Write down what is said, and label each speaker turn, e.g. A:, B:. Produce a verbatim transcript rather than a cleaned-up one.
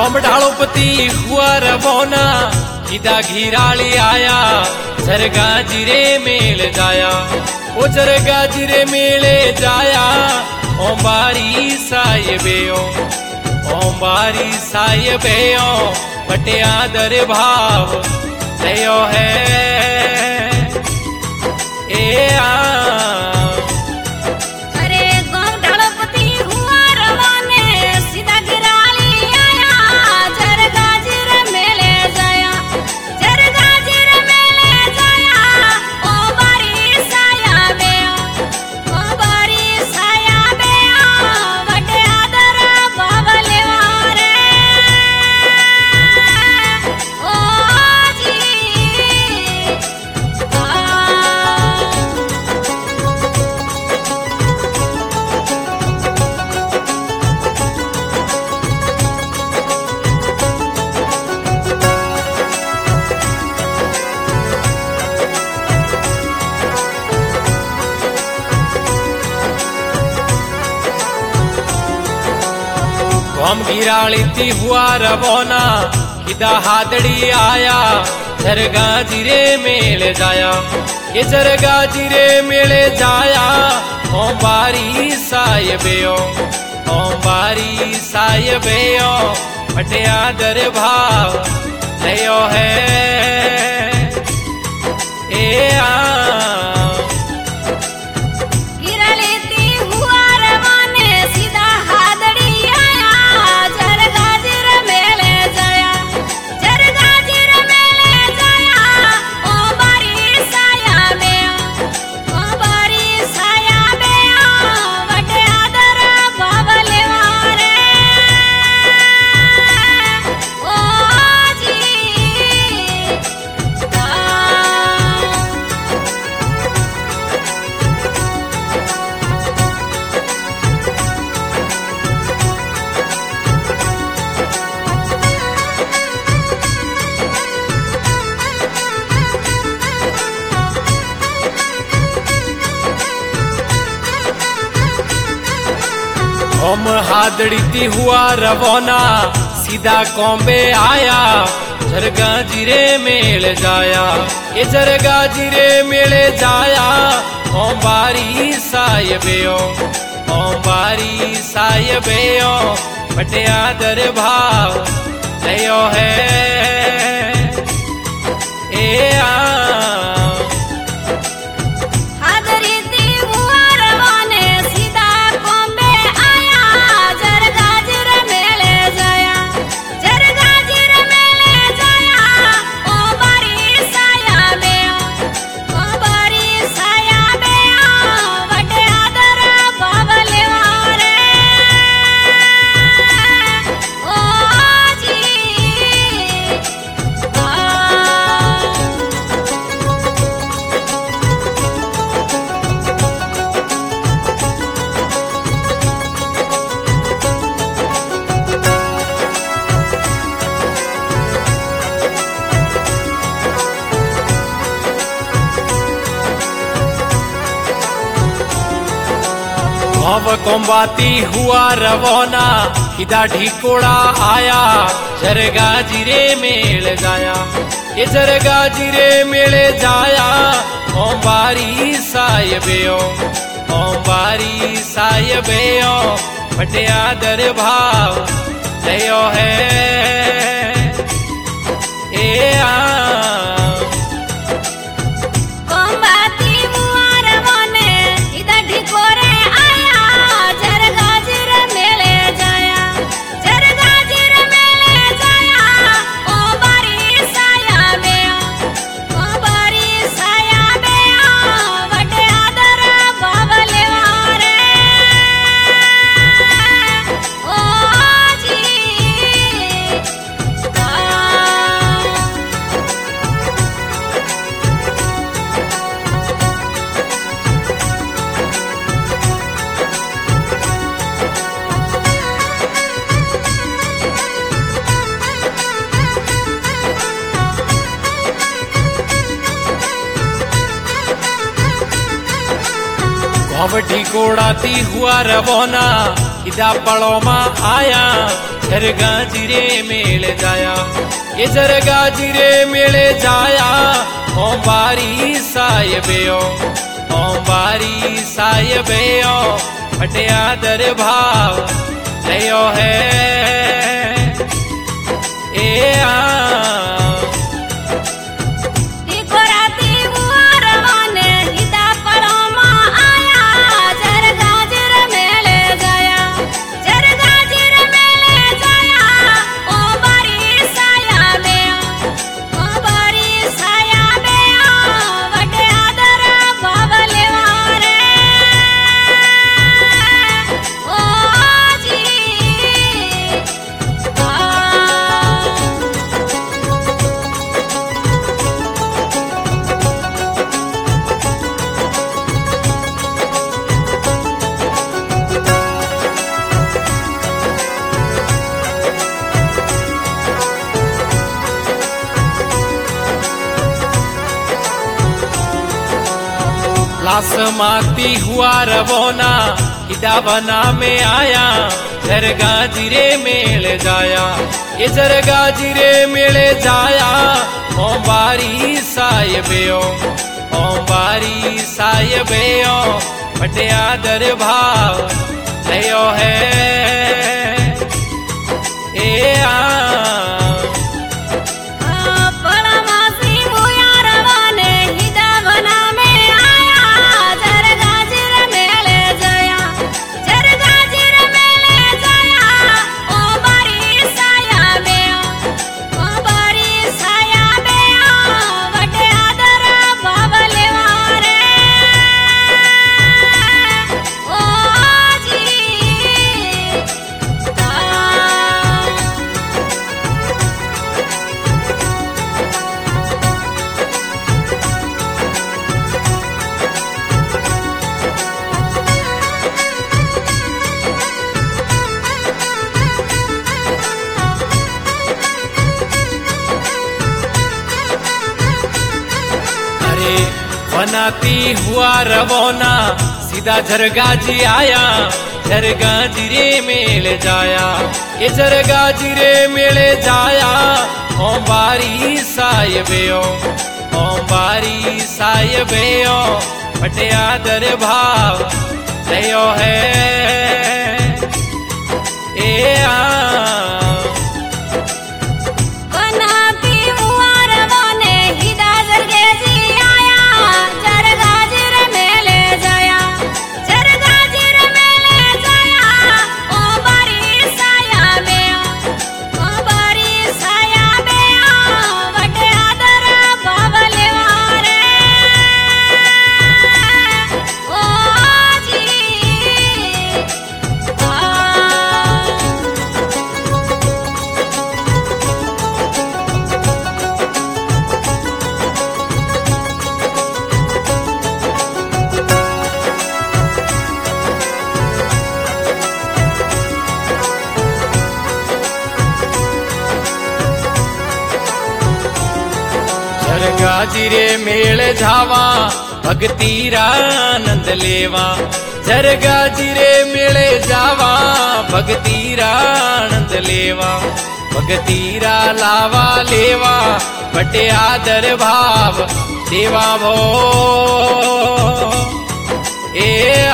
A: गोमडालोपति हुआ रवोना किदा घिराली आया जरगा जिरे मेल जाया ओ जरगा जिरे मेले जाया ओ बारी साहिबेओ ओ बारी साहिबेओ बटिया दर भाव लयो है ए आ हम गिराली थी हुआ रवोना किदा हादड़ी आया जरगा जिरे मेले जाया ये जरगा जिरे मेले जाया ओ बारी साहिबेओ ओ बारी साहिबेओ बटिया दर भाव लयो है ए आ हम हादड़ी थी हुआ रवोना सीधा कॉम्बे आया जरगा जिरे मेल जाया ये जरगा जिरे मेले जाया ओ बारी साहिबेओ ओ बारी साहिबेओ बटिया दर भाव लयो है ए आ भव कोम्बाती हुआ रवोना किदा ढिकोड़ा आया जरगा जिरे मेल जाया ये जरगा जिरे मेले जाया ओ बारी साहिबेओ ओ बारी साहिबेओ बटिया दर भाव लयो है ए आ भवठी कोड़ाती हुआ रवोना इदा पड़ो मा आया जरगाजी रे मेल जाया ये जरगाजी रे मेल जाया ओम बारी साहिबयो ओम बारी साहिबयो फटिया दर भाव लयो है ए आ लाश माती हुआ रवोना किदा बना में आया जरगाजी रे मेल जाया ये जरगाजी रे मेल जाया ओम बारी साहिबयो ओम बारी साहिबयो फटिया दर भाव लयो है ए आ बनाती हुआ रवोना सीधा जरगाजी आया जरगाजी रे मेल जाया ये जरगाजी रे मेल जाया ओम बारी साहिबयो ओम बारी साहिबयो फटिया दर भाव लयो है ए आ जरगाजी रे मेल जावा भक्ति रा आनंद लेवा जरगाजी रे मेल जावा भक्ति रा आनंद लेवा भक्ति रा लावा लेवा फटिया दर भाव देवा भो ए